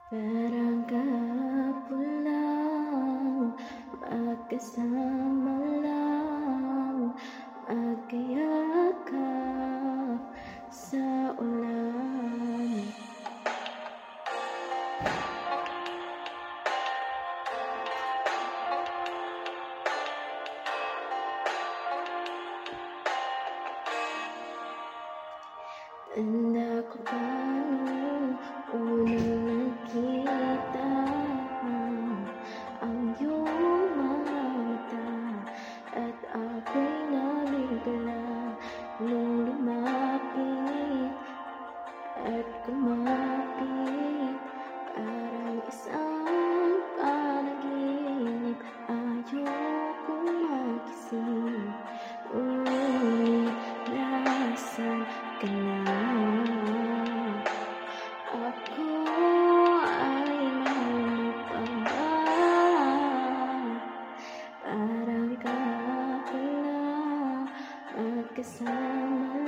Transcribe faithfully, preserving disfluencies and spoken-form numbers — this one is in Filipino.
Parang kahapon lang, magkasama lang, magkayakap sa ulan. Tanda ko pa nung unang nakita ang iyong mga mata, at ako'y nabigla nung lumapit at kumapit. Parang isang panaginip, ayokong magising. Ngunit nasaan ka na? Ako ay mahal pa ba? Parang kahapon lang, magkasama